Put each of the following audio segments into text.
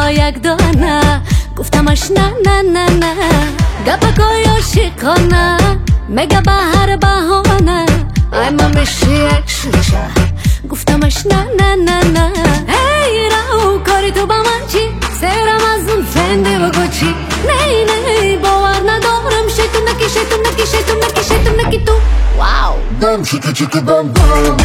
یک دانه گفتمش نه نه نه نه گپکای عاشقانه مگه به هر بهانه ای من میشه یک شیشه گفتمش نه نه نه نه ای راو کاری تو با من چی سرم از اون فنده بگو چی نه نه باور ندارم شیطونکی شیطونکی شیطونکی شیطونکی تو واو بم چیکی چیکی بم بم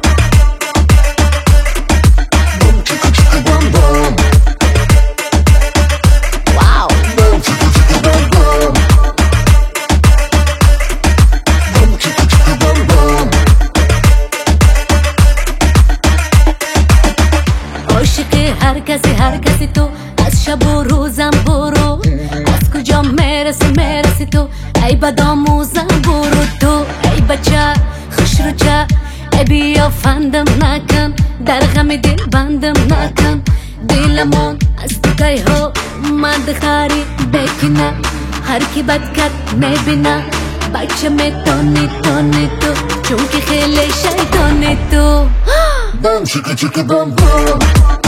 هر کسی تو از شب و روزم برو از کجا میرسی تو ای بدآموزم برو تو ای بچه خوش رو چه ای بیا فندم نکن در غم دل بندم نکن دلمون از تو که ها مد خاری بکنه هر کی بد کرد میبینه بچه میتونی تو چون که خیلی شیطانی تو بم چیکی چیکی بم بم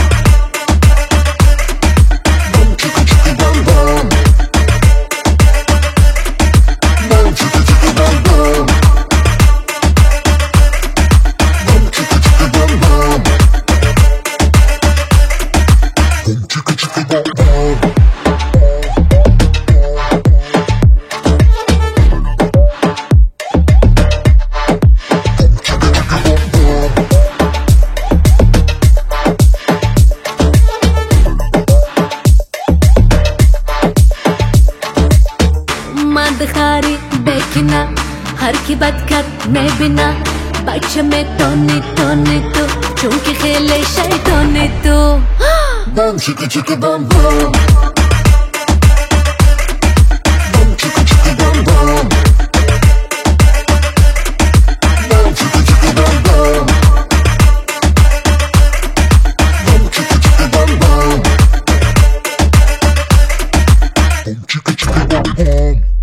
خاری بکنه هر کی بد کرد میبینه بچه میتونی تو چون که خیلی شیطانی تو بم چیکی چیکی بم بم بم چیکی چیکی بم بم بم چیکی چیکی بم بم بم چیکی چیکی بم بم بم چیکی چیکی بم بم